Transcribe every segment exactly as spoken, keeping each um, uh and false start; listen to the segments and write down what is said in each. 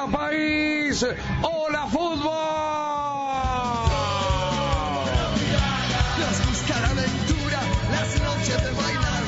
país. ¡Hola, fútbol! Nos gusta la aventura, las noches de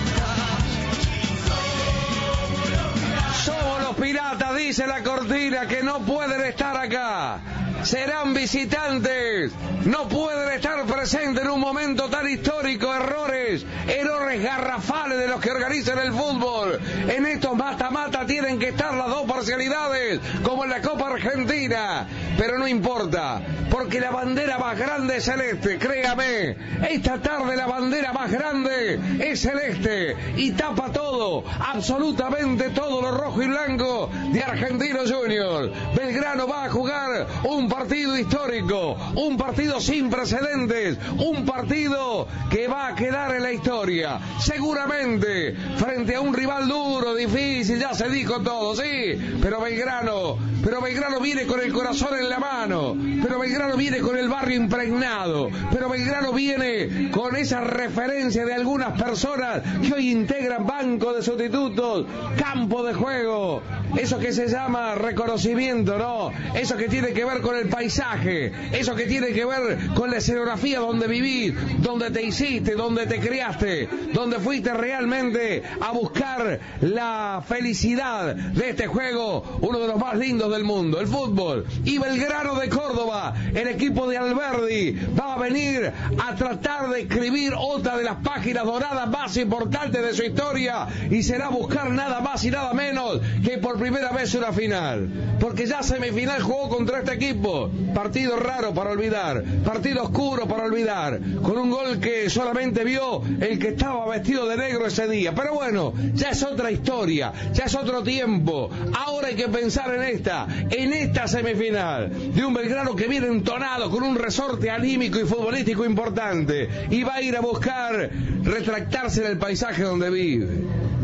bailar. Somos los piratas, dice la cortina, que no pueden estar acá. Serán visitantes, no pueden estar presentes en un momento tan histórico. Errores, errores garrafales de los que organizan el fútbol. En estos mata-mata tienen que estar las dos parcialidades, como en la Copa Argentina. Pero no importa, porque la bandera más grande es celeste, créame. Esta tarde la bandera más grande es celeste y tapa todo, absolutamente todo lo rojo y blanco de Argentinos Juniors. Belgrano va a jugar un partido histórico, un partido sin precedentes, un partido que va a quedar en la historia, seguramente, frente a un rival duro, difícil, ya se dijo todo, sí, pero Belgrano, pero Belgrano viene con el corazón en la mano, pero Belgrano viene con el barrio impregnado, pero Belgrano viene con esa referencia de algunas personas que hoy integran banco de sustitutos, campo de juego, eso que se llama reconocimiento, ¿no? Eso que tiene que ver con el paisaje, eso que tiene que ver con la escenografía donde vivís, donde te hiciste, donde te criaste, donde fuiste realmente a buscar la felicidad de este juego, uno de los más lindos del mundo, el fútbol. Y Belgrano de Córdoba, el equipo de Alberdi, va a venir a tratar de escribir otra de las páginas doradas más importantes de su historia, y será buscar nada más y nada menos que por primera vez una final, porque ya semifinal jugó contra este equipo. Partido raro para olvidar, partido oscuro para olvidar, con un gol que solamente vio el que estaba vestido de negro ese día. Pero bueno, ya es otra historia, ya es otro tiempo. Ahora hay que pensar en esta, en esta semifinal, de un Belgrano que viene entonado con un resorte anímico y futbolístico importante, y va a ir a buscar retractarse en el paisaje donde vive.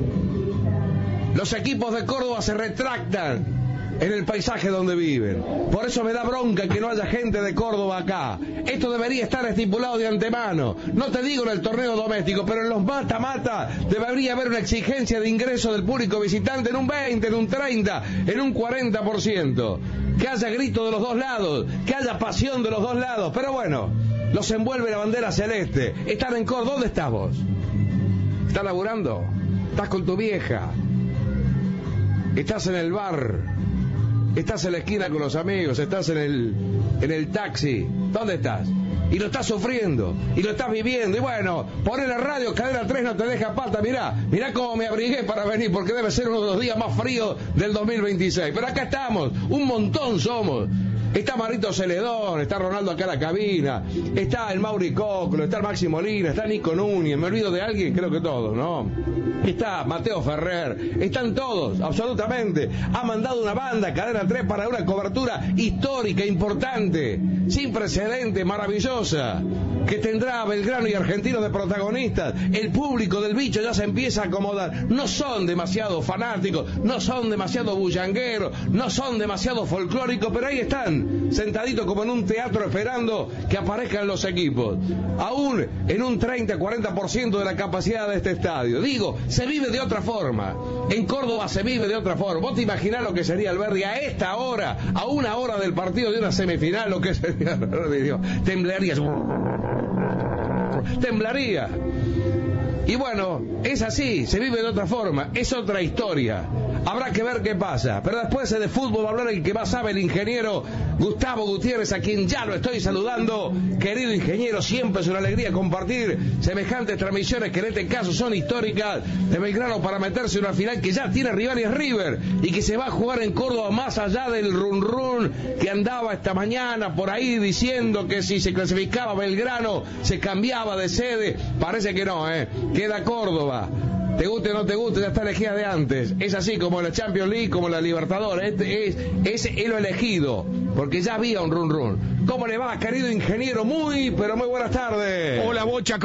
Los equipos de Córdoba se retractan en el paisaje donde viven. Por eso me da bronca que no haya gente de Córdoba acá. Esto debería estar estipulado de antemano. No te digo en el torneo doméstico, pero en los mata-mata debería haber una exigencia de ingreso del público visitante en un veinte, en un treinta, en un cuarenta por ciento. Que haya grito de los dos lados, que haya pasión de los dos lados. Pero bueno, los envuelve la bandera celeste. Están en Córdoba. ¿Dónde estás vos? ¿Estás laburando? ¿Estás con tu vieja? ¿Estás en el bar? Estás en la esquina con los amigos, estás en el, en el taxi, ¿dónde estás? Y lo estás sufriendo, y lo estás viviendo, y bueno, poné la radio, Cadena tres no te deja pata, mirá, mirá cómo me abrigué para venir, porque debe ser uno de los días más fríos del dos mil veintiséis, pero acá estamos, un montón somos. Está Marito Celedón, está Ronaldo acá en la cabina, está el Mauri Coclo, está el Maxi Molina, está Nico Núñez, me olvido de alguien, creo que todos, ¿no? Está Mateo Ferrer, están todos, absolutamente. Ha mandado una banda, Cadena tres, para una cobertura histórica, importante, sin precedente, maravillosa, que tendrá Belgrano y Argentinos de protagonistas. El público del bicho ya se empieza a acomodar. No son demasiado fanáticos, no son demasiado bullangueros, no son demasiado folclóricos, pero ahí están, sentaditos como en un teatro esperando que aparezcan los equipos. Aún en un treinta a cuarenta por ciento de la capacidad de este estadio. Digo, se vive de otra forma. En Córdoba se vive de otra forma. Vos te imaginás lo que sería Alberdi a esta hora, a una hora del partido de una semifinal, lo que sería. Temblarías. Temblaría. Y bueno, es así, se vive de otra forma, es otra historia. Habrá que ver qué pasa. Pero después de fútbol va a hablar el que más sabe, el ingeniero Gustavo Gutiérrez, a quien ya lo estoy saludando. Querido ingeniero, siempre es una alegría compartir semejantes transmisiones que en este caso son históricas, de Belgrano para meterse en una final que ya tiene rival y es River, y que se va a jugar en Córdoba, más allá del run run que andaba esta mañana por ahí diciendo que si se clasificaba Belgrano se cambiaba de sede. Parece que no, eh queda Córdoba. Te guste o no te guste, ya está elegida de antes. Es así como la Champions League, como la Libertadores. Este es, es el elegido, porque ya había un run run. ¿Cómo le va, querido ingeniero? Muy, pero muy buenas tardes. Hola, Bocha.